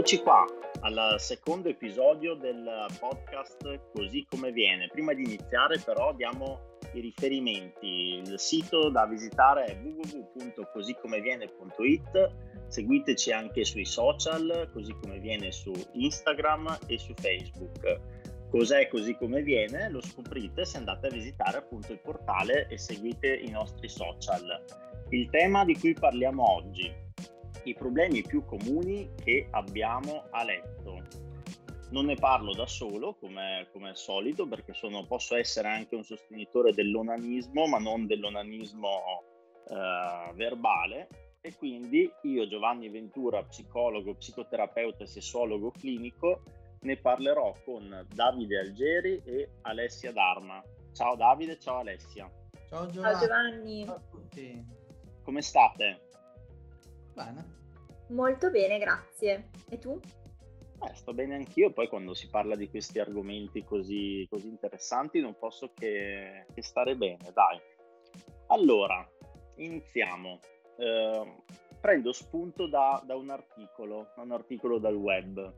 Eccoci qua al secondo episodio del podcast Così come viene. Prima di iniziare però diamo i riferimenti. Il sito da visitare è www.cosicomeviene.it. Seguiteci anche sui social, Così come viene su Instagram e su Facebook. Cos'è Così come viene? Lo scoprite se andate a visitare appunto il portale e seguite i nostri social. Il tema di cui parliamo oggi: i problemi più comuni che abbiamo a letto. Non ne parlo da solo, come al solito, perché posso essere anche un sostenitore dell'onanismo, ma non dell'onanismo verbale. E quindi io, Giovanni Ventura, psicologo, psicoterapeuta e sessuologo clinico, ne parlerò con Davide Algeri e Alessia Dharma. Ciao Davide, ciao Alessia. Ciao Ciao Giovanni. Ciao a tutti. Come state? Bene. Molto bene, grazie. E tu? Sto bene anch'io. Poi quando si parla di questi argomenti così interessanti non posso che stare bene, dai. Allora, iniziamo. Prendo spunto da un articolo dal web.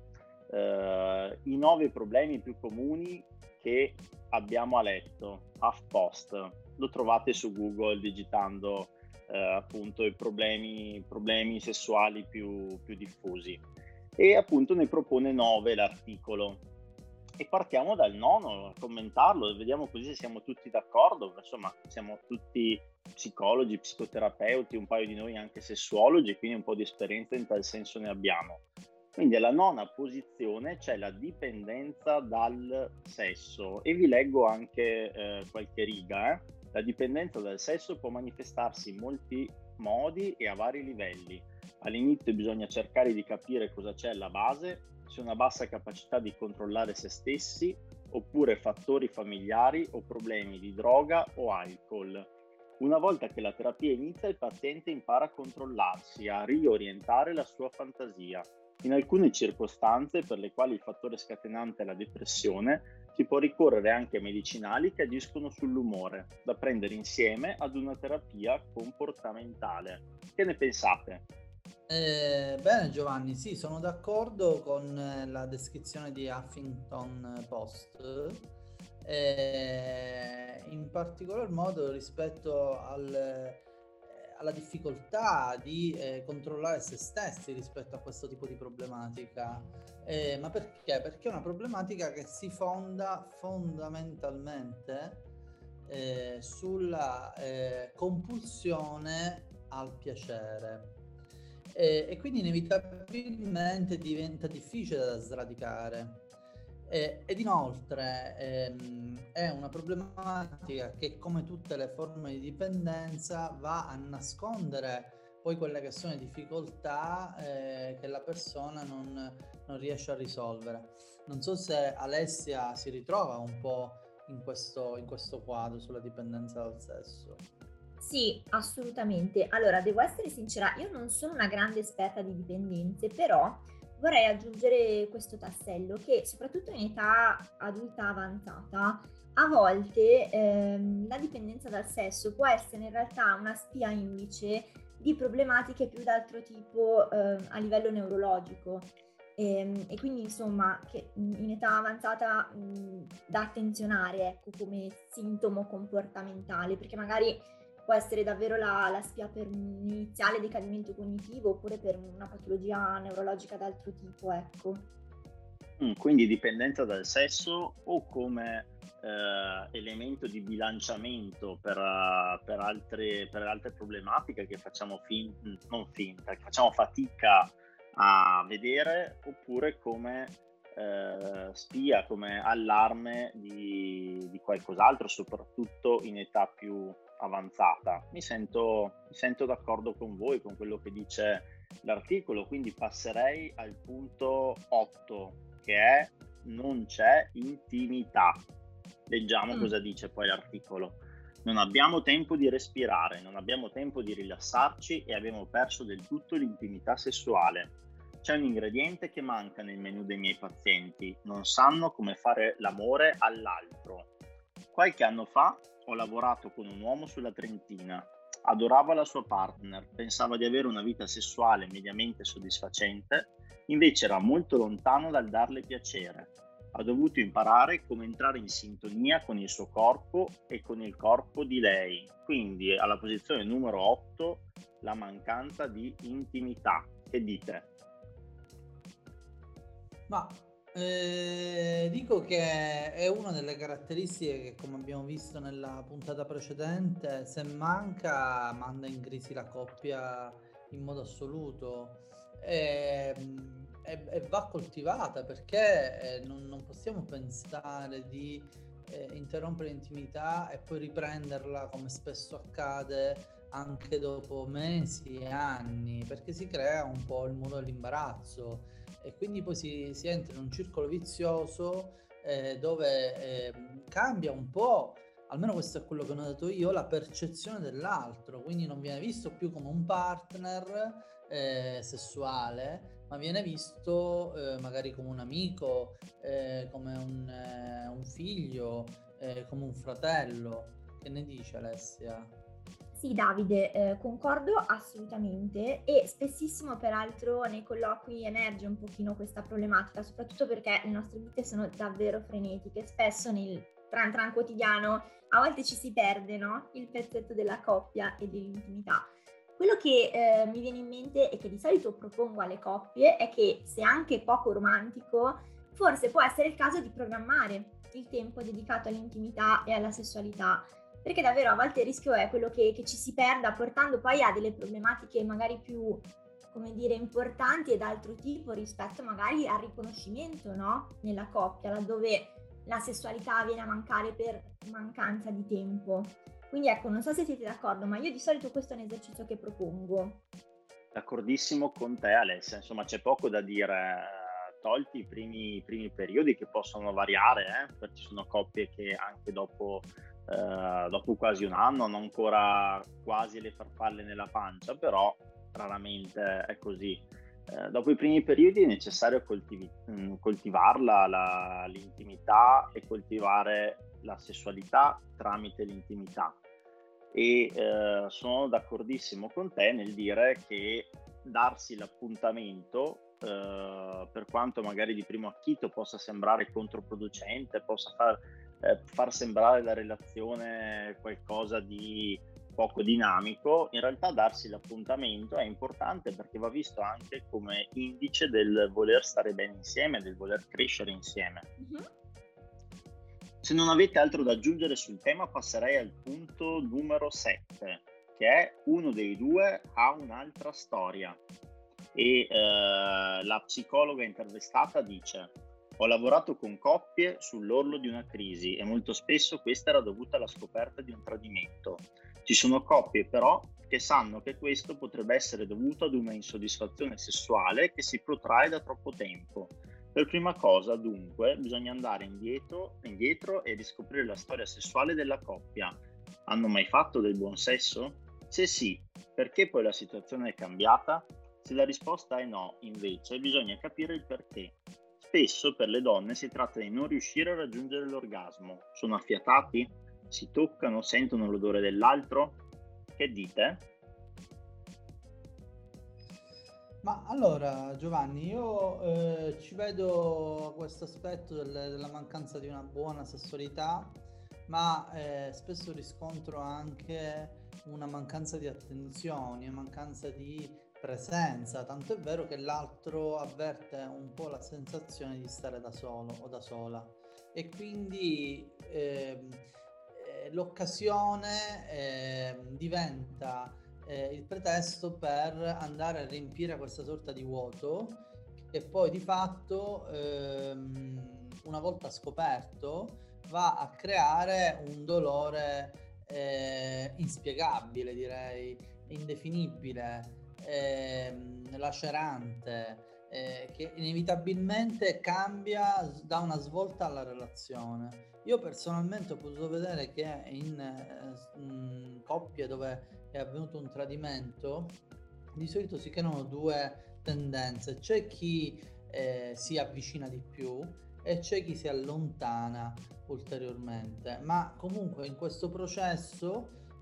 I 9 problemi più comuni che abbiamo a letto, HuffPost. Lo trovate su Google digitando appunto i problemi sessuali più diffusi, e appunto ne propone 9 l'articolo, e partiamo dal nono a commentarlo e vediamo così se siamo tutti d'accordo. Insomma, siamo tutti psicologi, psicoterapeuti, un paio di noi anche sessuologi, quindi un po' di esperienza in tal senso ne abbiamo. Quindi alla 9ª posizione c'è la dipendenza dal sesso, e vi leggo anche qualche riga. La dipendenza dal sesso può manifestarsi in molti modi e a vari livelli. All'inizio bisogna cercare di capire cosa c'è alla base, se una bassa capacità di controllare se stessi, oppure fattori familiari o problemi di droga o alcol. Una volta che la terapia inizia, il paziente impara a controllarsi, a riorientare la sua fantasia. In alcune circostanze, per le quali il fattore scatenante è la depressione, si può ricorrere anche a medicinali che agiscono sull'umore, da prendere insieme ad una terapia comportamentale. Che ne pensate? Bene Giovanni, sì, sono d'accordo con la descrizione di Huffington Post, in particolar modo rispetto alla difficoltà di controllare se stessi rispetto a questo tipo di problematica. Ma perché? Perché è una problematica che si fonda fondamentalmente sulla compulsione al piacere. E quindi inevitabilmente diventa difficile da sradicare. Ed inoltre è una problematica che, come tutte le forme di dipendenza, va a nascondere poi quelle che sono le difficoltà che la persona non riesce a risolvere. Non so se Alessia si ritrova un po' in questo quadro sulla dipendenza dal sesso. Sì, assolutamente. Allora, devo essere sincera, io non sono una grande esperta di dipendenze, però vorrei aggiungere questo tassello che, soprattutto in età adulta avanzata, a volte la dipendenza dal sesso può essere in realtà una spia indice di problematiche più d'altro tipo a livello neurologico. E quindi insomma che in età avanzata da attenzionare, ecco, come sintomo comportamentale, perché magari può essere davvero la spia per un iniziale decadimento cognitivo oppure per una patologia neurologica d'altro tipo, ecco. Quindi dipendenza dal sesso o come elemento di bilanciamento per altre problematiche che facciamo che facciamo fatica a vedere, oppure come spia, come allarme di qualcos'altro, soprattutto in età più avanzata. Mi sento d'accordo con voi, con quello che dice l'articolo, quindi passerei al punto 8, che è: non c'è intimità. Leggiamo cosa dice poi l'articolo. Non abbiamo tempo di respirare, non abbiamo tempo di rilassarci e abbiamo perso del tutto l'intimità sessuale. C'è un ingrediente che manca nel menù dei miei pazienti: non sanno come fare l'amore all'altro. Qualche anno fa ho lavorato con un uomo sulla Trentina. adorava la sua partner, pensava di avere una vita sessuale mediamente soddisfacente, invece era molto lontano dal darle piacere. Ha dovuto imparare come entrare in sintonia con il suo corpo e con il corpo di lei. Quindi alla posizione numero 8, la mancanza di intimità. Che dite? Ma dico che è una delle caratteristiche che, come abbiamo visto nella puntata precedente, se manca, manda in crisi la coppia in modo assoluto. E va coltivata, perché non possiamo pensare di interrompere l'intimità e poi riprenderla, come spesso accade, anche dopo mesi e anni, perché si crea un po' il muro dell'imbarazzo e quindi poi si entra in un circolo vizioso dove cambia un po', almeno questo è quello che ho notato io, la percezione dell'altro, quindi non viene visto più come un partner sessuale, ma viene visto magari come un amico, come un figlio, come un fratello. Che ne dici, Alessia? Sì, Davide, concordo assolutamente, e spessissimo peraltro nei colloqui emerge un pochino questa problematica, soprattutto perché le nostre vite sono davvero frenetiche. Spesso nel tran quotidiano a volte ci si perde, no? Il pezzetto della coppia e dell'intimità. Quello che mi viene in mente e che di solito propongo alle coppie è che, se anche poco romantico, forse può essere il caso di programmare il tempo dedicato all'intimità e alla sessualità, perché davvero a volte il rischio è quello che ci si perda, portando poi a delle problematiche magari più, come dire, importanti e d'altro tipo rispetto magari al riconoscimento, no? Nella coppia, laddove la sessualità viene a mancare per mancanza di tempo. Quindi ecco, non so se siete d'accordo, ma io di solito questo è un esercizio che propongo. D'accordissimo con te, Alessia, insomma c'è poco da dire, tolti i primi periodi che possono variare, perché ci sono coppie che anche dopo quasi un anno hanno ancora quasi le farfalle nella pancia, però raramente è così. Dopo i primi periodi è necessario coltivarla, l'intimità, e coltivare la sessualità tramite l'intimità. E sono d'accordissimo con te nel dire che darsi l'appuntamento, per quanto magari di primo acchito possa sembrare controproducente, possa far sembrare la relazione qualcosa di poco dinamico, in realtà darsi l'appuntamento è importante, perché va visto anche come indice del voler stare bene insieme, del voler crescere insieme. Mhm. Se non avete altro da aggiungere sul tema, passerei al punto numero 7, che è uno dei due ha un'altra storia. E la psicologa intervistata dice: ho lavorato con coppie sull'orlo di una crisi e molto spesso questa era dovuta alla scoperta di un tradimento. Ci sono coppie però che sanno che questo potrebbe essere dovuto ad una insoddisfazione sessuale che si protrae da troppo tempo. Per prima cosa, dunque, bisogna andare indietro e riscoprire la storia sessuale della coppia. Hanno mai fatto del buon sesso? Se sì, perché poi la situazione è cambiata? Se la risposta è no, invece, bisogna capire il perché. Spesso per le donne si tratta di non riuscire a raggiungere l'orgasmo. Sono affiatati? Si toccano? Sentono l'odore dell'altro? Che dite? Ma allora, Giovanni, io ci vedo questo aspetto della mancanza di una buona sessualità, ma spesso riscontro anche una mancanza di attenzioni, una mancanza di presenza, tanto è vero che l'altro avverte un po' la sensazione di stare da solo o da sola, e quindi l'occasione diventa il pretesto per andare a riempire questa sorta di vuoto, che poi di fatto una volta scoperto va a creare un dolore inspiegabile, direi indefinibile, lacerante, che inevitabilmente cambia, dà una svolta alla relazione. Io personalmente ho potuto vedere che in coppie dove è avvenuto un tradimento, di solito si creano due tendenze: c'è chi si avvicina di più e c'è chi si allontana ulteriormente, ma comunque in questo processo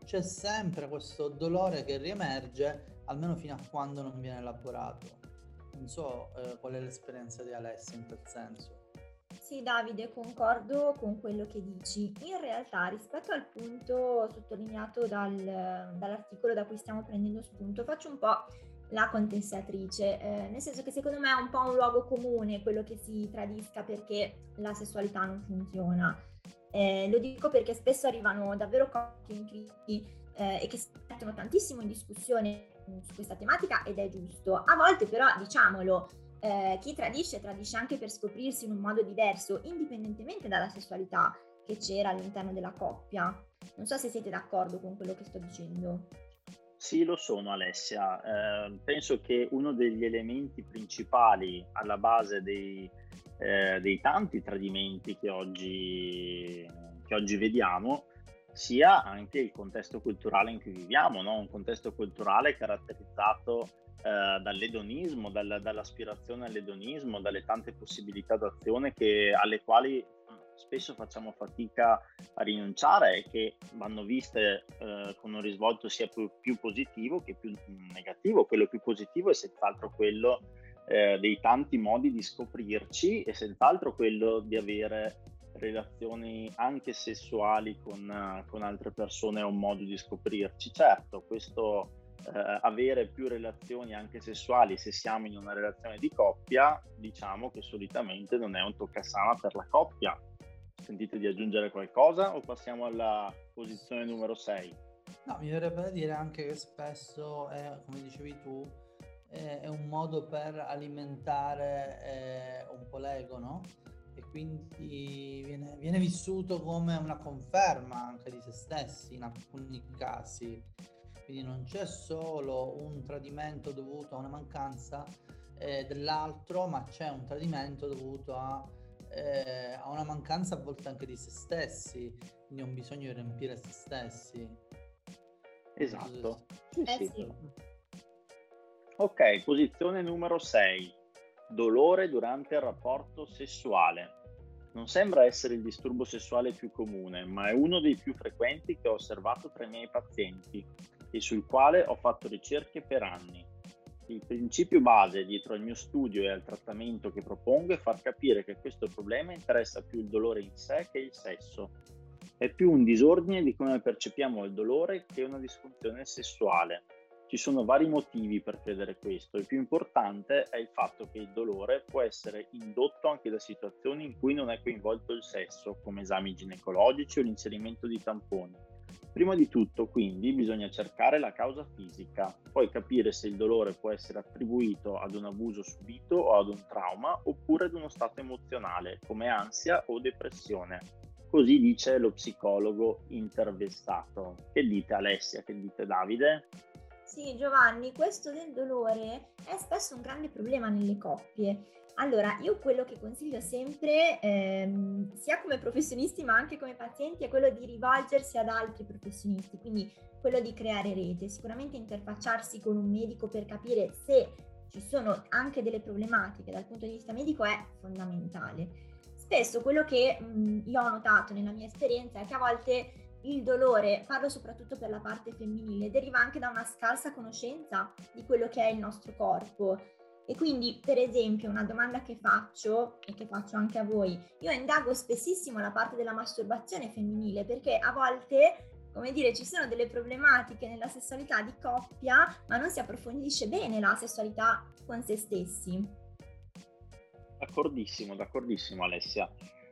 c'è sempre questo dolore che riemerge, almeno fino a quando non viene elaborato. Non so qual è l'esperienza di Alessia in quel senso. Sì, Davide, concordo con quello che dici. In realtà, rispetto al punto sottolineato dall'articolo da cui stiamo prendendo spunto, faccio un po' la contestatrice, nel senso che secondo me è un po' un luogo comune quello che si tradisca perché la sessualità non funziona. Lo dico perché spesso arrivano davvero coppie in crisi e che si mettono tantissimo in discussione su questa tematica, ed è giusto. A volte però, diciamolo, chi tradisce anche per scoprirsi in un modo diverso, indipendentemente dalla sessualità che c'era all'interno della coppia. Non so se siete d'accordo con quello che sto dicendo. Sì, lo sono, Alessia. Penso che uno degli elementi principali alla base dei tanti tradimenti che oggi vediamo sia anche il contesto culturale in cui viviamo, no? Un contesto culturale caratterizzato dall'edonismo, dall'aspirazione all'edonismo, dalle tante possibilità d'azione alle quali spesso facciamo fatica a rinunciare e che vanno viste con un risvolto sia più positivo che più negativo. Quello più positivo è senz'altro quello dei tanti modi di scoprirci e senz'altro quello di avere relazioni anche sessuali con altre persone è un modo di scoprirci. Certo, questo avere più relazioni anche sessuali se siamo in una relazione di coppia, diciamo che solitamente non è un toccasana per la coppia. Sentite di aggiungere qualcosa o passiamo alla posizione numero 6? No, mi verrebbe da dire anche che spesso, come dicevi tu, è un modo per alimentare un po' l'ego, no? E quindi viene vissuto come una conferma anche di se stessi in alcuni casi. Quindi non c'è solo un tradimento dovuto a una mancanza dell'altro, ma c'è un tradimento dovuto a una mancanza a volte anche di se stessi, quindi un bisogno di riempire se stessi. Esatto. Sì, Sì. sì. Ok, posizione numero 6. Dolore durante il rapporto sessuale. Non sembra essere il disturbo sessuale più comune, ma è uno dei più frequenti che ho osservato tra i miei pazienti e sul quale ho fatto ricerche per anni. Il principio base dietro al mio studio e al trattamento che propongo è far capire che questo problema interessa più il dolore in sé che il sesso. È più un disordine di come percepiamo il dolore che una disfunzione sessuale. Ci sono vari motivi per credere questo. Il più importante è il fatto che il dolore può essere indotto anche da situazioni in cui non è coinvolto il sesso, come esami ginecologici o l'inserimento di tamponi. Prima di tutto, quindi, bisogna cercare la causa fisica, poi capire se il dolore può essere attribuito ad un abuso subito o ad un trauma, oppure ad uno stato emozionale, come ansia o depressione. Così dice lo psicologo intervistato. Che dite, Alessia? Che dite, Davide? Sì, Giovanni, questo del dolore è spesso un grande problema nelle coppie. Allora, io quello che consiglio sempre, sia come professionisti ma anche come pazienti, è quello di rivolgersi ad altri professionisti, quindi quello di creare rete, sicuramente interfacciarsi con un medico per capire se ci sono anche delle problematiche dal punto di vista medico è fondamentale. Spesso quello che io ho notato nella mia esperienza è che a volte il dolore, parlo soprattutto per la parte femminile, deriva anche da una scarsa conoscenza di quello che è il nostro corpo. E quindi, per esempio, una domanda che faccio e che faccio anche a voi, io indago spessissimo la parte della masturbazione femminile perché a volte, come dire, ci sono delle problematiche nella sessualità di coppia, ma non si approfondisce bene la sessualità con se stessi. D'accordissimo Alessia.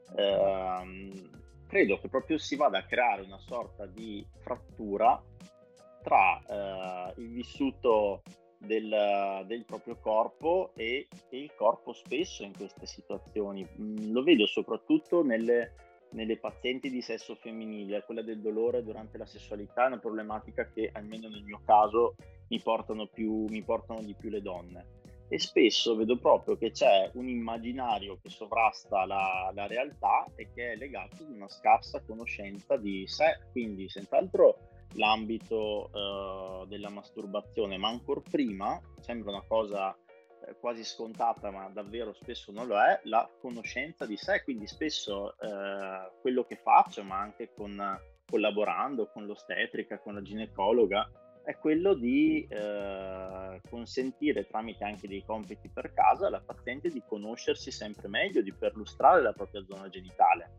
Credo che proprio si vada a creare una sorta di frattura tra il vissuto del proprio corpo e il corpo spesso in queste situazioni. Lo vedo soprattutto nelle pazienti di sesso femminile. Quella del dolore durante la sessualità è una problematica che, almeno nel mio caso, mi portano di più le donne. E spesso vedo proprio che c'è un immaginario che sovrasta la realtà e che è legato ad una scarsa conoscenza di sé, quindi senz'altro l'ambito della masturbazione, ma ancor prima, sembra una cosa quasi scontata, ma davvero spesso non lo è, la conoscenza di sé, quindi spesso quello che faccio, ma anche con collaborando con l'ostetrica, con la ginecologa, è quello di consentire, tramite anche dei compiti per casa, alla paziente di conoscersi sempre meglio, di perlustrare la propria zona genitale.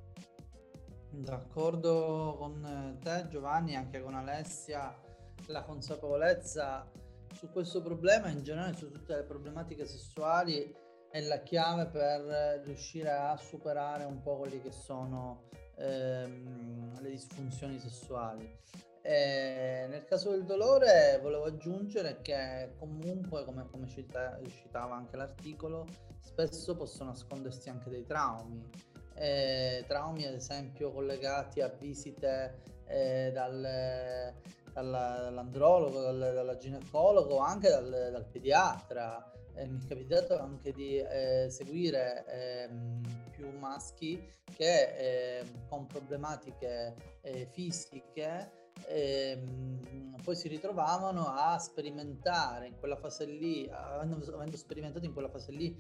D'accordo con te, Giovanni, anche con Alessia. La consapevolezza su questo problema, in generale su tutte le problematiche sessuali, è la chiave per riuscire a superare un po' quelli che sono le disfunzioni sessuali. Nel caso del dolore volevo aggiungere che comunque, come citava anche l'articolo, spesso possono nascondersi anche dei traumi. Traumi ad esempio collegati a visite dall'andrologo, dalla ginecologo, anche dal pediatra. Mi è capitato anche di seguire più maschi che con problematiche fisiche poi si ritrovavano a sperimentare in quella fase lì, avendo sperimentato in quella fase lì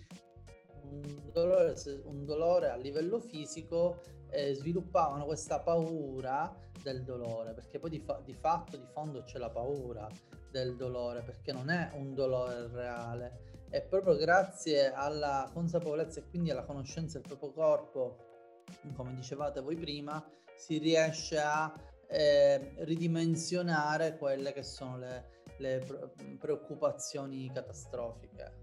un dolore a livello fisico, sviluppavano questa paura del dolore, perché poi di fatto di fondo c'è la paura del dolore, perché non è un dolore reale. E proprio grazie alla consapevolezza e quindi alla conoscenza del proprio corpo, come dicevate voi prima, si riesce a ridimensionare quelle che sono le preoccupazioni catastrofiche.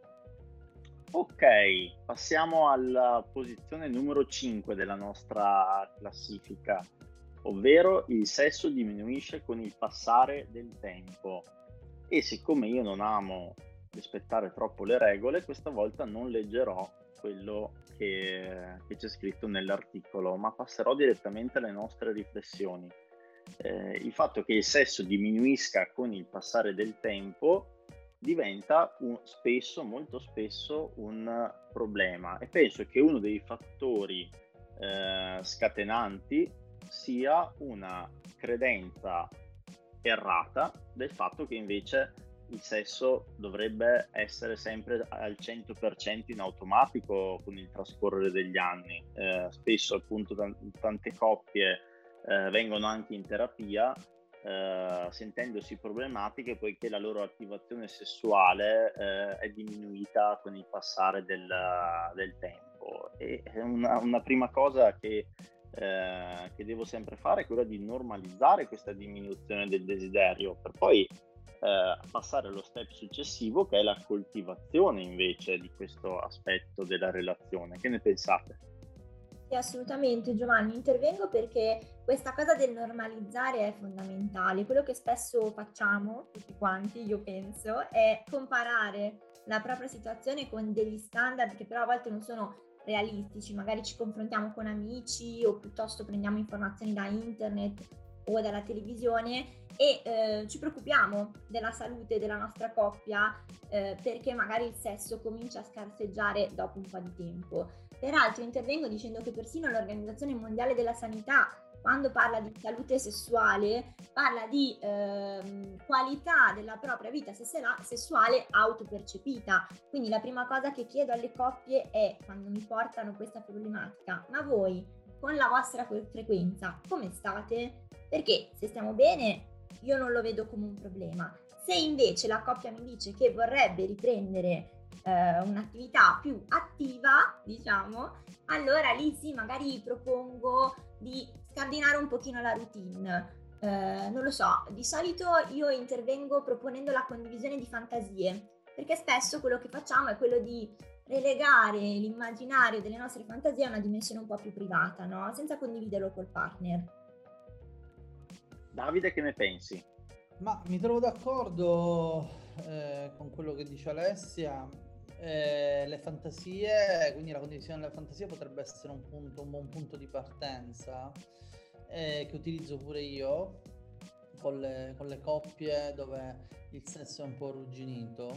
Ok, passiamo alla posizione numero 5 della nostra classifica, ovvero il sesso diminuisce con il passare del tempo. E siccome io non amo rispettare troppo le regole, questa volta non leggerò quello che c'è scritto nell'articolo, ma passerò direttamente alle nostre riflessioni. Il fatto che il sesso diminuisca con il passare del tempo diventa molto spesso un problema, e penso che uno dei fattori scatenanti sia una credenza errata del fatto che invece il sesso dovrebbe essere sempre al 100% in automatico con il trascorrere degli anni. Spesso appunto tante coppie vengono anche in terapia sentendosi problematiche poiché la loro attivazione sessuale è diminuita con il passare del tempo. E una prima cosa che devo sempre fare è quella di normalizzare questa diminuzione del desiderio, per poi passare allo step successivo, che è la coltivazione invece di questo aspetto della relazione. Che ne pensate? Sì, assolutamente, Giovanni, intervengo perché questa cosa del normalizzare è fondamentale. Quello che spesso facciamo, tutti quanti, io penso, è comparare la propria situazione con degli standard che però a volte non sono realistici. Magari ci confrontiamo con amici o piuttosto prendiamo informazioni da internet o dalla televisione e ci preoccupiamo della salute della nostra coppia perché magari il sesso comincia a scarseggiare dopo un po' di tempo. Peraltro intervengo dicendo che persino l'Organizzazione Mondiale della Sanità, quando parla di salute sessuale, parla di qualità della propria vita sessuale autopercepita. Quindi la prima cosa che chiedo alle coppie è, quando mi portano questa problematica, ma voi con la vostra frequenza come state? Perché se stiamo bene io non lo vedo come un problema. Se invece la coppia mi dice che vorrebbe riprendere un'attività più attiva, diciamo, allora lì sì, magari propongo di scardinare un pochino la routine. Non lo so, di solito io intervengo proponendo la condivisione di fantasie, perché spesso quello che facciamo è quello di relegare l'immaginario delle nostre fantasie a una dimensione un po' più privata, no? Senza condividerlo col partner. Davide, che ne pensi? Ma mi trovo d'accordo con quello che dice Alessia. Le fantasie, quindi la condivisione delle fantasie potrebbe essere un buon punto di partenza che utilizzo pure io con le coppie dove il sesso è un po' arrugginito,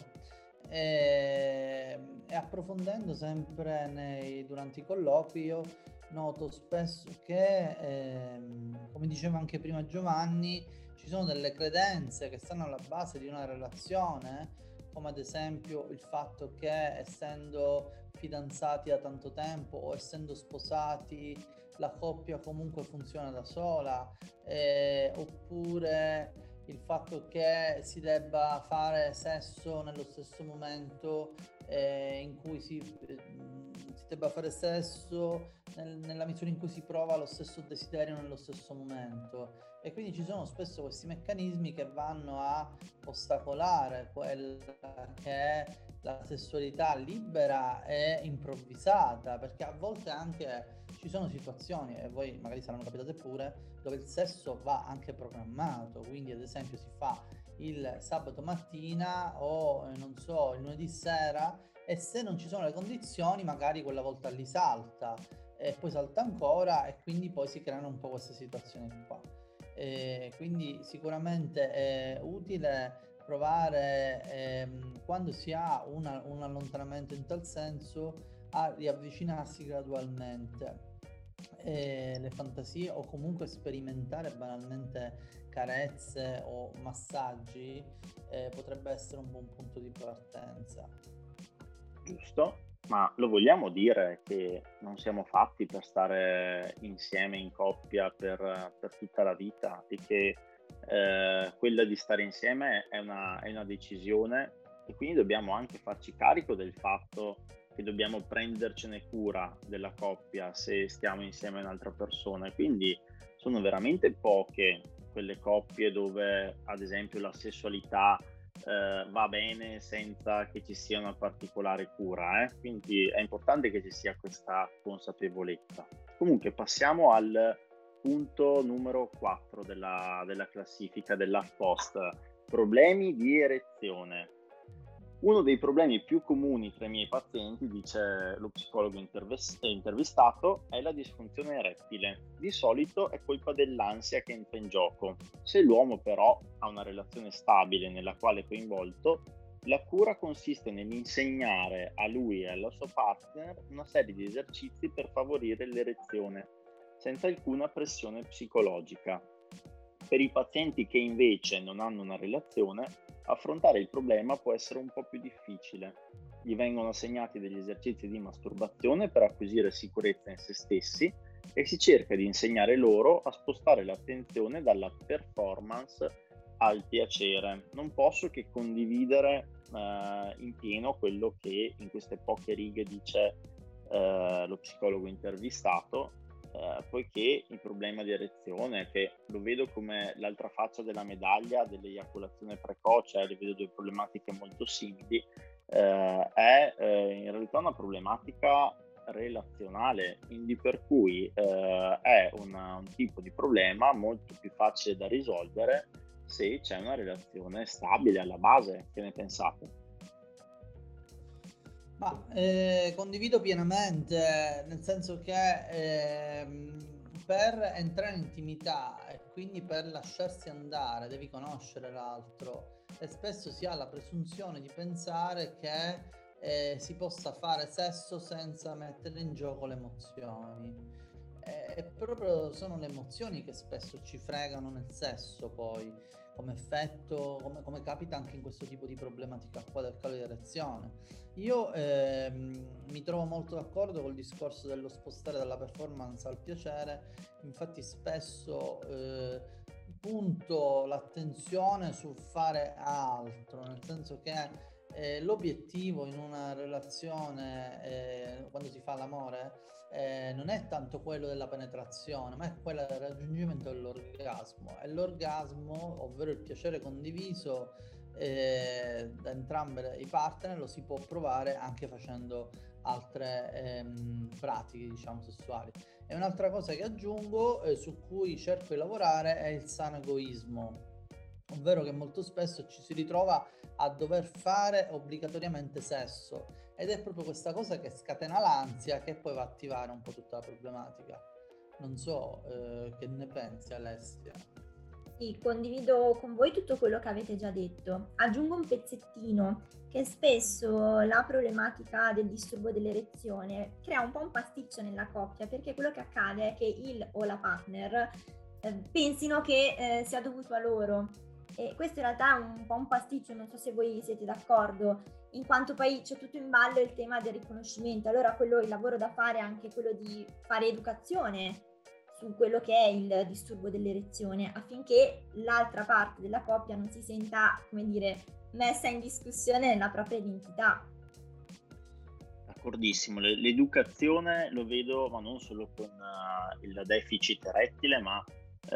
e approfondendo sempre durante i colloqui io noto spesso che come diceva anche prima Giovanni, ci sono delle credenze che stanno alla base di una relazione come ad esempio il fatto che essendo fidanzati da tanto tempo o essendo sposati la coppia comunque funziona da sola, oppure il fatto che si debba fare sesso nello stesso momento in cui si debba fare sesso nella misura in cui si prova lo stesso desiderio nello stesso momento, e quindi ci sono spesso questi meccanismi che vanno a ostacolare quella che è la sessualità libera e improvvisata, perché a volte anche ci sono situazioni, e voi magari saranno capitate pure, dove il sesso va anche programmato, quindi ad esempio si fa il sabato mattina o non so il lunedì sera, e se non ci sono le condizioni magari quella volta lì salta e poi salta ancora, e quindi poi si creano un po' queste situazioni qua. Quindi sicuramente è utile provare, quando si ha un allontanamento in tal senso, a riavvicinarsi gradualmente. Le fantasie, o comunque sperimentare banalmente carezze o massaggi, potrebbe essere un buon punto di partenza. Giusto? Ma lo vogliamo dire che non siamo fatti per stare insieme in coppia per tutta la vita, e che quella di stare insieme è una decisione, e quindi dobbiamo anche farci carico del fatto che dobbiamo prendercene cura della coppia se stiamo insieme a un'altra persona. E quindi sono veramente poche quelle coppie dove, ad esempio, la sessualità va bene senza che ci sia una particolare cura, quindi è importante che ci sia questa consapevolezza. Comunque passiamo al punto numero 4 della classifica dell'HuffPost: problemi di erezione. Uno dei problemi più comuni tra i miei pazienti, dice lo psicologo intervistato, è la disfunzione erettile. Di solito è colpa dell'ansia che entra in gioco. Se l'uomo però ha una relazione stabile nella quale è coinvolto, la cura consiste nell'insegnare a lui e alla sua partner una serie di esercizi per favorire l'erezione, senza alcuna pressione psicologica. Per i pazienti che invece non hanno una relazione, affrontare il problema può essere un po' più difficile. Gli vengono assegnati degli esercizi di masturbazione per acquisire sicurezza in se stessi, e si cerca di insegnare loro a spostare l'attenzione dalla performance al piacere. Non posso che condividere in pieno quello che in queste poche righe dice lo psicologo intervistato, poiché il problema di erezione, che lo vedo come l'altra faccia della medaglia dell'eiaculazione precoce, le vedo due problematiche molto simili, è in realtà una problematica relazionale, quindi per cui è un tipo di problema molto più facile da risolvere se c'è una relazione stabile alla base. Che ne pensate? Ma condivido pienamente, nel senso che per entrare in intimità e quindi per lasciarsi andare devi conoscere l'altro, e spesso si ha la presunzione di pensare che si possa fare sesso senza mettere in gioco le emozioni. E proprio sono le emozioni che spesso ci fregano nel sesso, poi come effetto, come capita anche in questo tipo di problematica qua del calo di erezione. Io mi trovo molto d'accordo col discorso dello spostare dalla performance al piacere. Infatti spesso punto l'attenzione sul fare altro, nel senso che l'obiettivo in una relazione, quando si fa l'amore, non è tanto quello della penetrazione, ma è quello del raggiungimento dell'orgasmo. E l'orgasmo, ovvero il piacere condiviso da entrambi i partner, lo si può provare anche facendo altre pratiche, diciamo, sessuali. E un'altra cosa che aggiungo, su cui cerco di lavorare, è il sano egoismo, ovvero che molto spesso ci si ritrova a dover fare obbligatoriamente sesso, ed è proprio questa cosa che scatena l'ansia, che poi va a attivare un po' tutta la problematica. Non so che ne pensi, Alessia. Sì, condivido con voi tutto quello che avete già detto. Aggiungo un pezzettino, che spesso la problematica del disturbo dell'erezione crea un po' un pasticcio nella coppia, perché quello che accade è che il o la partner pensino che sia dovuto a loro, E questo in realtà è un po' un pasticcio, non so se voi siete d'accordo, in quanto poi c'è tutto in ballo il tema del riconoscimento. Allora il lavoro da fare è anche quello di fare educazione su quello che è il disturbo dell'erezione, affinché l'altra parte della coppia non si senta, come dire, messa in discussione nella propria identità. D'accordissimo, l'educazione lo vedo, ma non solo con il deficit erettile, ma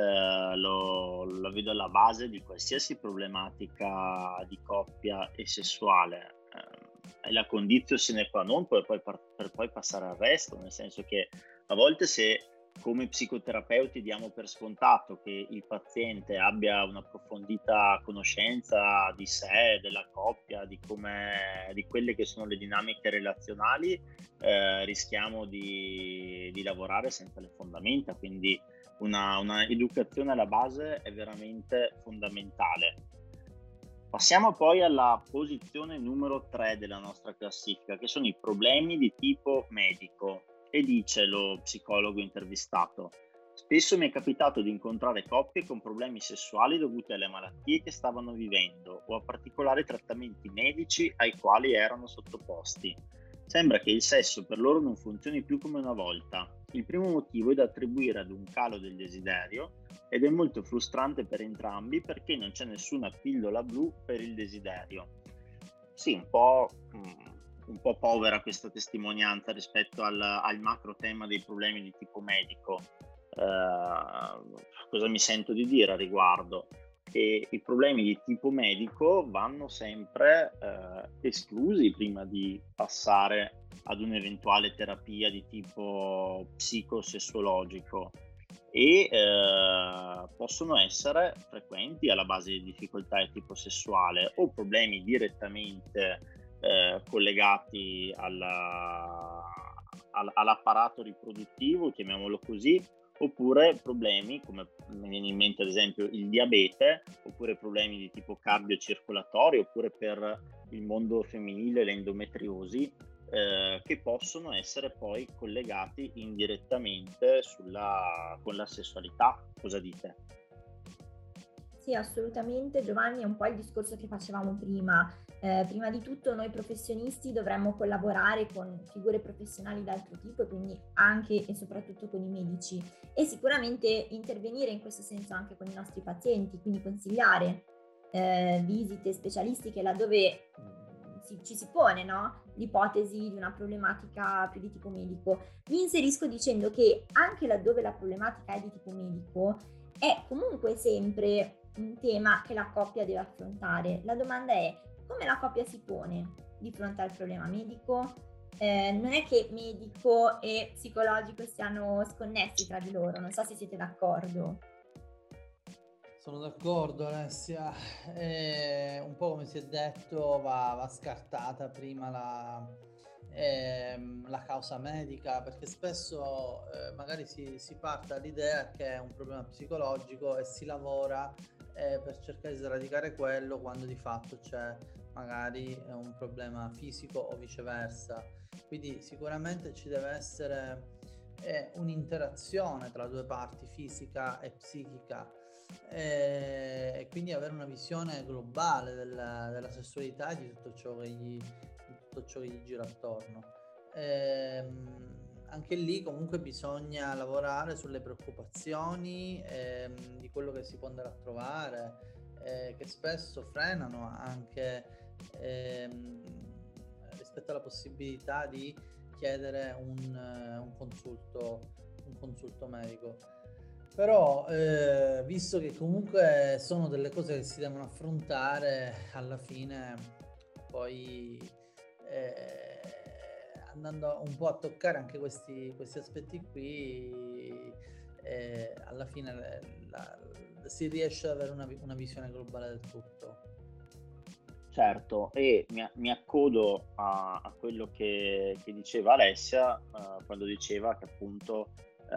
lo vedo alla base di qualsiasi problematica di coppia e sessuale. È la condizio sine qua non per poi passare al resto, nel senso che a volte, se come psicoterapeuti diamo per scontato che il paziente abbia un'approfondita conoscenza di sé, della coppia, di quelle che sono le dinamiche relazionali, rischiamo di lavorare senza le fondamenta, quindi una educazione alla base è veramente fondamentale. Passiamo poi alla posizione numero 3 della nostra classifica, che sono i problemi di tipo medico. E dice lo psicologo intervistato: spesso mi è capitato di incontrare coppie con problemi sessuali dovuti alle malattie che stavano vivendo o a particolari trattamenti medici ai quali erano sottoposti. Sembra che il sesso per loro non funzioni più come una volta. Il primo motivo è da attribuire ad un calo del desiderio ed è molto frustrante per entrambi perché non c'è nessuna pillola blu per il desiderio. Sì, un po' povera questa testimonianza rispetto al macro tema dei problemi di tipo medico. Cosa mi sento di dire a riguardo? Che i problemi di tipo medico vanno sempre esclusi prima di passare ad un'eventuale terapia di tipo psicosessuologico e possono essere frequenti alla base di difficoltà di tipo sessuale o problemi direttamente collegati all'apparato riproduttivo, chiamiamolo così, oppure problemi come mi viene in mente ad esempio il diabete, oppure problemi di tipo cardiocircolatorio, oppure per il mondo femminile l'endometriosi, che possono essere poi collegati indirettamente con la sessualità. Cosa dite? Sì, assolutamente Giovanni, è un po' il discorso che facevamo prima. Prima di tutto noi professionisti dovremmo collaborare con figure professionali d'altro tipo e quindi anche e soprattutto con i medici e sicuramente intervenire in questo senso anche con i nostri pazienti, quindi consigliare visite specialistiche laddove ci si pone, no? L'ipotesi di una problematica più di tipo medico. Mi inserisco dicendo che anche laddove la problematica è di tipo medico è comunque sempre un tema che la coppia deve affrontare. La domanda è: come la coppia si pone di fronte al problema medico? Non è che medico e psicologico siano sconnessi tra di loro, non so se siete d'accordo. Sono d'accordo, Alessia. Un po' come si è detto, va scartata prima la causa medica, perché spesso magari si parte dall'idea che è un problema psicologico e si lavora per cercare di sradicare quello, quando di fatto c'è magari un problema fisico o viceversa. Quindi sicuramente ci deve essere un'interazione tra due parti, fisica e psichica, e quindi avere una visione globale della sessualità e di tutto ciò che gli gira attorno. Anche lì comunque bisogna lavorare sulle preoccupazioni di quello che si può andare a trovare, che spesso frenano anche rispetto alla possibilità di chiedere un consulto medico. Però visto che comunque sono delle cose che si devono affrontare, alla fine poi andando un po' a toccare anche questi aspetti qui, alla fine si riesce ad avere una visione globale del tutto. Certo, e mi accodo a quello che diceva Alessia quando diceva che appunto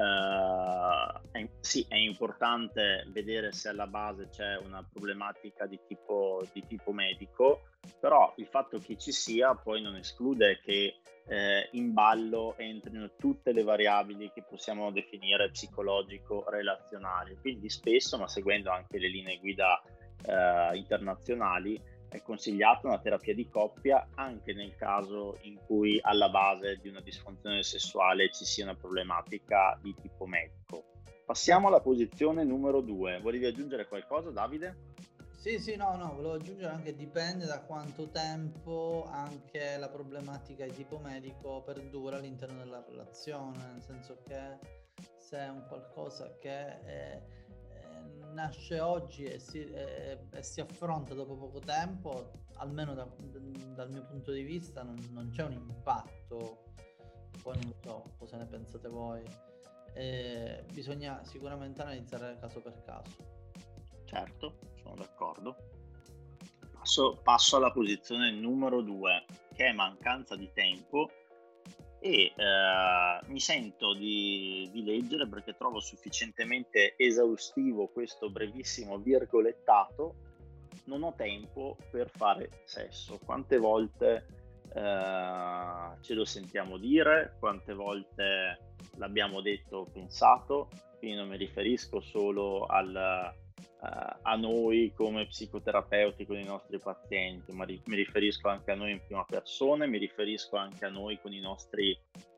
sì, è importante vedere se alla base c'è una problematica di tipo medico, però il fatto che ci sia poi non esclude che in ballo entrino tutte le variabili che possiamo definire psicologico-relazionali. Quindi spesso, ma seguendo anche le linee guida internazionali è consigliata una terapia di coppia anche nel caso in cui alla base di una disfunzione sessuale ci sia una problematica di tipo medico. Passiamo alla posizione numero 2. Volevi aggiungere qualcosa, Davide? Sì, no, volevo aggiungere anche dipende da quanto tempo anche la problematica di tipo medico perdura all'interno della relazione, nel senso che se è un qualcosa che nasce oggi e si affronta dopo poco tempo, almeno dal mio punto di vista non c'è un impatto, poi non so cosa ne pensate voi. Bisogna sicuramente analizzare caso per caso. Certo, sono d'accordo. Passo alla posizione numero 2, che è mancanza di tempo, e mi sento di leggere, perché trovo sufficientemente esaustivo questo brevissimo virgolettato: non ho tempo per fare sesso. Quante volte ce lo sentiamo dire, quante volte l'abbiamo detto o pensato, quindi non mi riferisco solo a noi come psicoterapeuti con i nostri pazienti, ma mi riferisco anche a noi in prima persona, mi riferisco anche a noi con i nostri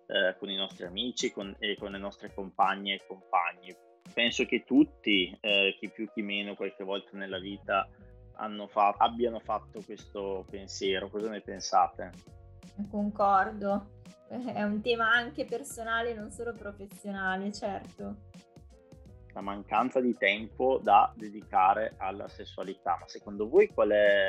amici e con le nostre compagne e compagni. Penso che tutti, chi più chi meno, qualche volta nella vita abbiano fatto questo pensiero. Cosa ne pensate? Concordo, è un tema anche personale, non solo professionale, certo. La mancanza di tempo da dedicare alla sessualità. Ma secondo voi qual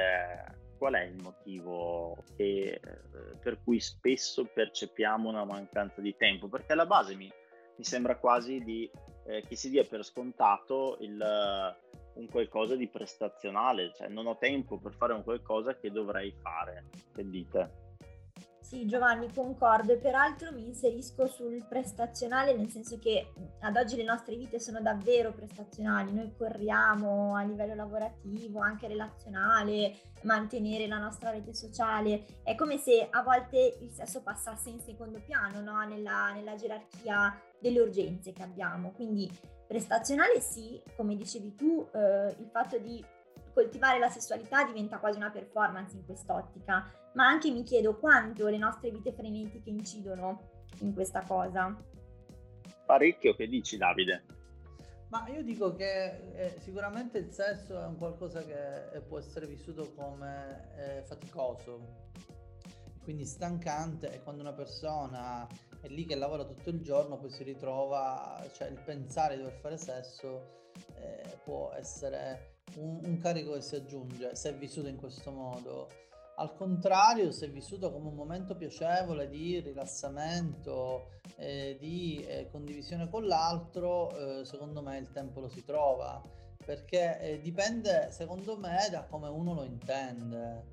è il motivo per cui spesso percepiamo una mancanza di tempo? Perché alla base mi sembra quasi che si dia per scontato un qualcosa di prestazionale, cioè non ho tempo per fare un qualcosa che dovrei fare. Che dite? Sì, Giovanni, concordo, e peraltro mi inserisco sul prestazionale, nel senso che ad oggi le nostre vite sono davvero prestazionali. Noi corriamo a livello lavorativo, anche relazionale, mantenere la nostra rete sociale. È come se a volte il sesso passasse in secondo piano, no? Nella gerarchia delle urgenze che abbiamo. Quindi prestazionale sì, come dicevi tu, il fatto di coltivare la sessualità diventa quasi una performance in quest'ottica, ma anche mi chiedo quanto le nostre vite frenetiche incidono in questa cosa. Parecchio, che dici, Davide? Ma io dico che sicuramente il sesso è un qualcosa che può essere vissuto come faticoso, quindi stancante, e quando una persona è lì che lavora tutto il giorno poi si ritrova, cioè il pensare di dover fare sesso può essere un carico che si aggiunge se è vissuto in questo modo. Al contrario, se è vissuto come un momento piacevole di rilassamento, di condivisione con l'altro, secondo me il tempo lo si trova, perché dipende, secondo me, da come uno lo intende.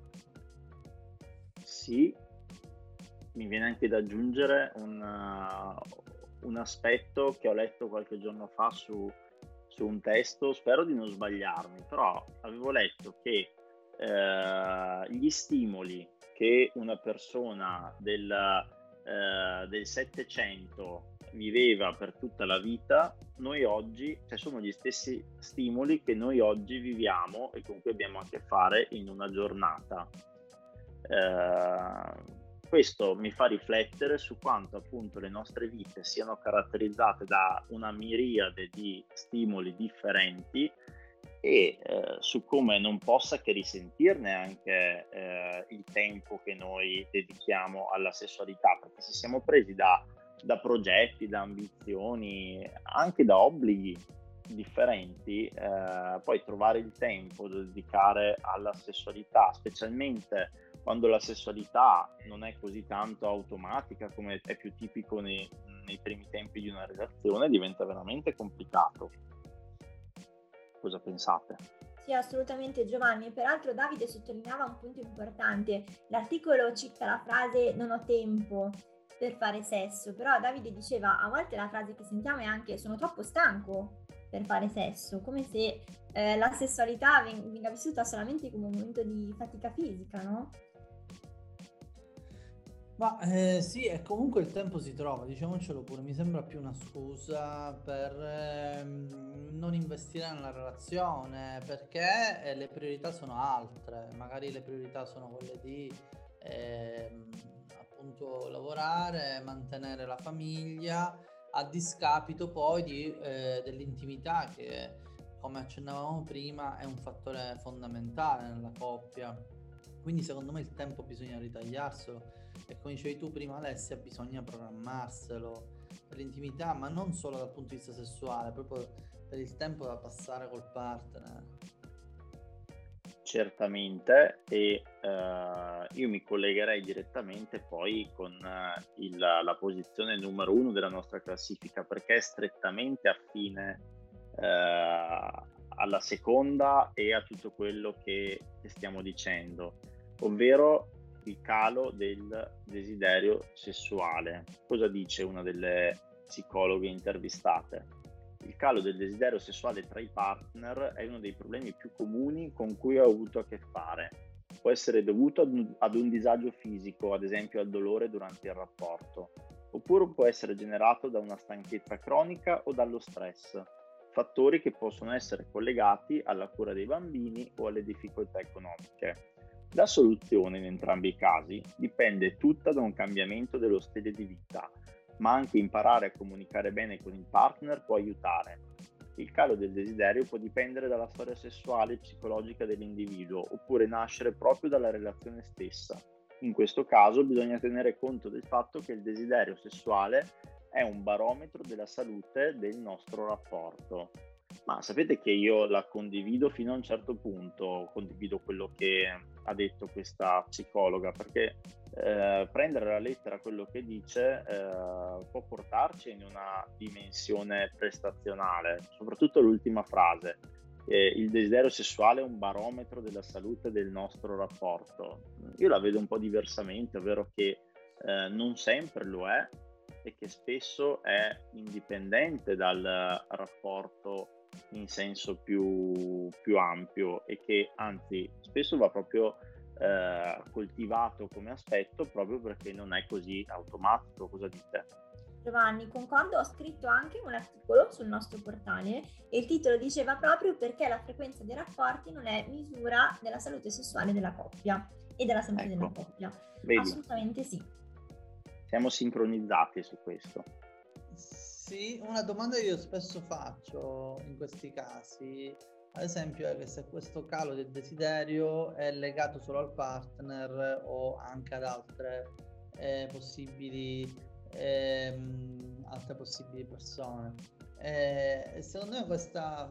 Sì, mi viene anche da aggiungere un aspetto che ho letto qualche giorno fa su un testo, spero di non sbagliarmi, però avevo letto che gli stimoli che una persona del 700 viveva per tutta la vita, noi oggi, cioè sono gli stessi stimoli che noi oggi viviamo e con cui abbiamo a che fare in una giornata. Questo mi fa riflettere su quanto appunto le nostre vite siano caratterizzate da una miriade di stimoli differenti e su come non possa che risentirne anche il tempo che noi dedichiamo alla sessualità, perché se siamo presi da progetti, da ambizioni, anche da obblighi differenti, poi trovare il tempo da dedicare alla sessualità, specialmente quando la sessualità non è così tanto automatica come è più tipico nei primi tempi di una relazione, diventa veramente complicato. Cosa pensate? Sì, assolutamente, Giovanni. Peraltro Davide sottolineava un punto importante. L'articolo cita la frase "non ho tempo per fare sesso", però Davide diceva a volte la frase che sentiamo è anche "sono troppo stanco per fare sesso", come se la sessualità venga vissuta solamente come un momento di fatica fisica, no? Ma sì, e comunque il tempo si trova, diciamocelo pure, mi sembra più una scusa per non investire investire nella relazione, perché le priorità sono altre, magari le priorità sono quelle di appunto lavorare, mantenere la famiglia, a discapito poi dell'intimità che, come accennavamo prima, è un fattore fondamentale nella coppia. Quindi secondo me il tempo bisogna ritagliarselo, e come dicevi tu prima Alessia, bisogna programmarselo per l'intimità, ma non solo dal punto di vista sessuale, proprio per il tempo da passare col partner. Certamente, e io mi collegherei direttamente poi con la posizione numero 1 della nostra classifica, perché è strettamente affine alla seconda e a tutto quello che stiamo dicendo, ovvero il calo del desiderio sessuale. Cosa dice una delle psicologhe intervistate? Il calo del desiderio sessuale tra i partner è uno dei problemi più comuni con cui ho avuto a che fare. Può essere dovuto ad un disagio fisico, ad esempio al dolore durante il rapporto, oppure può essere generato da una stanchezza cronica o dallo stress, fattori che possono essere collegati alla cura dei bambini o alle difficoltà economiche. La soluzione in entrambi i casi dipende tutta da un cambiamento dello stile di vita, ma anche imparare a comunicare bene con il partner può aiutare. Il calo del desiderio può dipendere dalla storia sessuale e psicologica dell'individuo, oppure nascere proprio dalla relazione stessa. In questo caso bisogna tenere conto del fatto che il desiderio sessuale è un barometro della salute del nostro rapporto. Ma sapete che io la condivido fino a un certo punto, condivido quello che ha detto questa psicologa, perché prendere alla lettera quello che dice può portarci in una dimensione prestazionale, soprattutto l'ultima frase. Il desiderio sessuale è un barometro della salute del nostro rapporto. Io la vedo un po' diversamente, ovvero che non sempre lo è e che spesso è indipendente dal rapporto in senso più ampio, e che anzi spesso va proprio coltivato come aspetto, proprio perché non è così automatico. Cosa dite? Giovanni, concordo, ho scritto anche un articolo sul nostro portale e il titolo diceva proprio perché la frequenza dei rapporti non è misura della salute sessuale della coppia e della salute della coppia. Vedi? Assolutamente sì. Siamo sincronizzati su questo. Sì, una domanda che io spesso faccio in questi casi, ad esempio, è che se questo calo del desiderio è legato solo al partner o anche ad altre altre possibili persone. Secondo me questa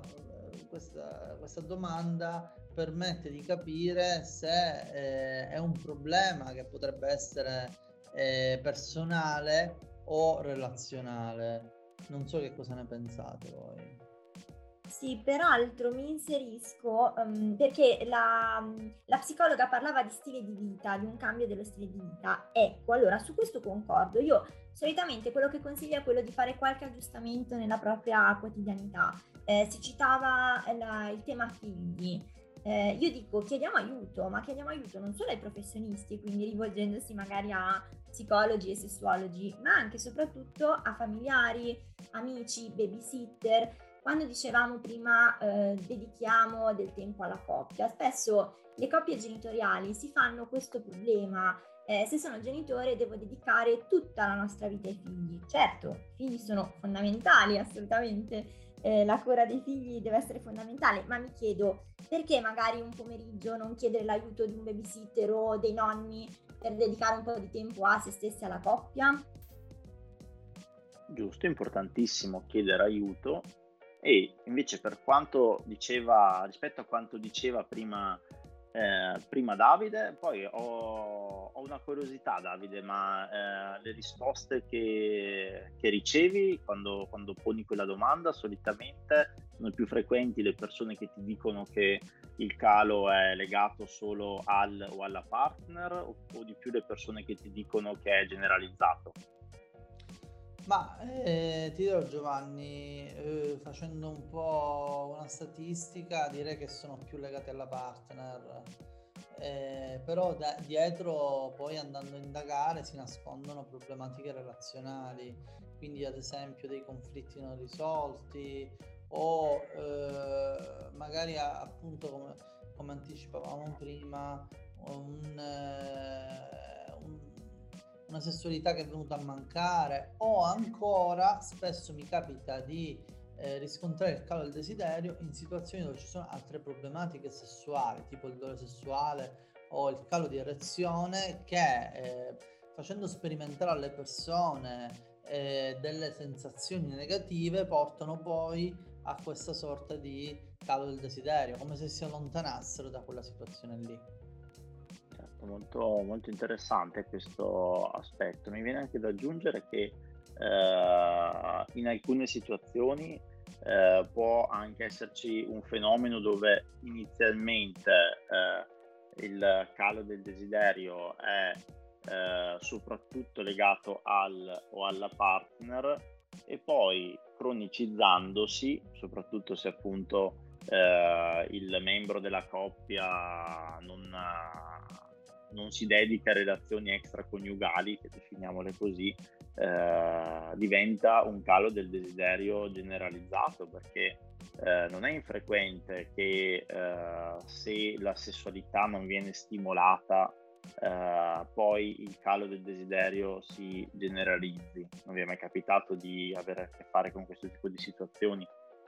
domanda permette di capire se è un problema che potrebbe essere personale o relazionale. Non so che cosa ne pensate voi. Sì, peraltro mi inserisco perché la psicologa parlava di stile di vita, di un cambio dello stile di vita. Ecco, allora su questo concordo. Io solitamente quello che consiglio è quello di fare qualche aggiustamento nella propria quotidianità. Si citava il tema figli. Io dico chiediamo aiuto, ma chiediamo aiuto non solo ai professionisti, quindi rivolgendosi magari a psicologi e sessuologi, ma anche e soprattutto a familiari, amici, babysitter. Quando dicevamo prima dedichiamo del tempo alla coppia, spesso le coppie genitoriali si fanno questo problema. Se sono genitore devo dedicare tutta la nostra vita ai figli. Certo, i figli sono fondamentali, assolutamente. La cura dei figli deve essere fondamentale, ma mi chiedo perché magari un pomeriggio non chiedere l'aiuto di un babysitter o dei nonni per dedicare un po' di tempo a se stessi e alla coppia? Giusto, importantissimo chiedere aiuto. E invece, per quanto diceva, rispetto a quanto diceva prima Davide, poi ho una curiosità, Davide, ma le risposte che ricevi quando poni quella domanda solitamente sono più frequenti le persone che ti dicono che il calo è legato solo al o alla partner, o di più le persone che ti dicono che è generalizzato? Ma ti dirò Giovanni, facendo un po' una statistica, direi che sono più legati alla partner, però dietro poi, andando a indagare, si nascondono problematiche relazionali, quindi ad esempio dei conflitti non risolti, o magari appunto come anticipavamo prima una sessualità che è venuta a mancare, o ancora spesso mi capita di riscontrare il calo del desiderio in situazioni dove ci sono altre problematiche sessuali, tipo il dolore sessuale o il calo di erezione, che facendo sperimentare alle persone delle sensazioni negative portano poi a questa sorta di calo del desiderio, come se si allontanassero da quella situazione lì. Certo, molto, molto interessante questo aspetto. Mi viene anche da aggiungere che in alcune situazioni può anche esserci un fenomeno dove inizialmente il calo del desiderio è soprattutto legato al o alla partner, e poi cronicizzandosi, soprattutto se appunto il membro della coppia non si dedica a relazioni extraconiugali, che definiamole così, diventa un calo del desiderio generalizzato, perché non è infrequente che se la sessualità non viene stimolata poi il calo del desiderio si generalizzi. Non vi è mai capitato di avere a che fare con questo tipo di situazioni?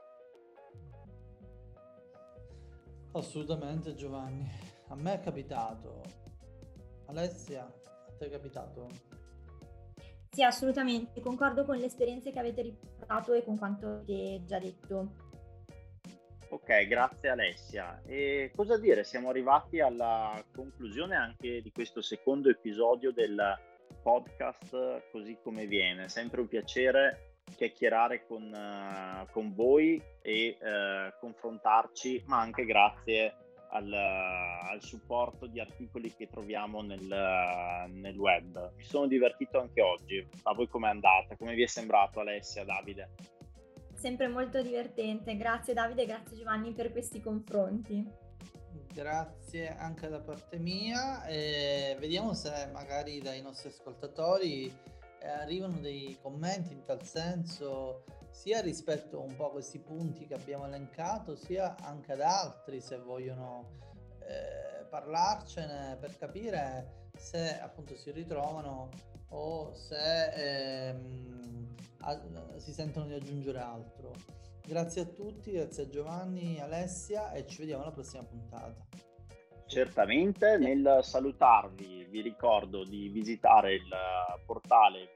Assolutamente, Giovanni, a me è capitato. Alessia, a te è capitato? Sì, assolutamente, concordo con le esperienze che avete riportato e con quanto avete già detto. Ok, grazie Alessia. E cosa dire? Siamo arrivati alla conclusione anche di questo secondo episodio del podcast Così come viene. Sempre un piacere chiacchierare con voi e confrontarci, ma anche grazie al supporto di articoli che troviamo nel web. Mi sono divertito anche oggi. A voi com'è andata? Come vi è sembrato, Alessia, Davide? Sempre molto divertente. Grazie Davide, grazie Giovanni per questi confronti. Grazie anche da parte mia, e vediamo se magari dai nostri ascoltatori arrivano dei commenti in tal senso, sia rispetto un po' a questi punti che abbiamo elencato, sia anche ad altri, se vogliono parlarcene, per capire se appunto si ritrovano o se si sentono di aggiungere altro. Grazie a tutti, grazie a Giovanni, Alessia, e ci vediamo alla prossima puntata. Certamente, nel salutarvi vi ricordo di visitare il portale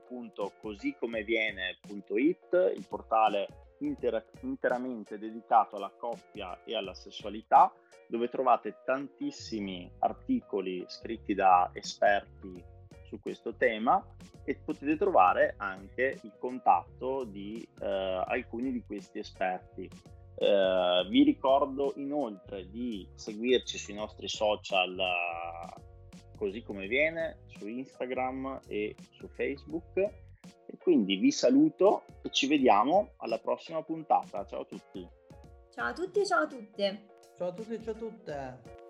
www.cosicomeviene.it, il portale interamente dedicato alla coppia e alla sessualità, dove trovate tantissimi articoli scritti da esperti su questo tema, e potete trovare anche il contatto di alcuni di questi esperti. Vi ricordo inoltre di seguirci sui nostri social Così come viene, su Instagram e su Facebook, e quindi vi saluto e ci vediamo alla prossima puntata. Ciao a tutti. Ciao a tutti e ciao a tutte. Ciao a tutti e ciao a tutte.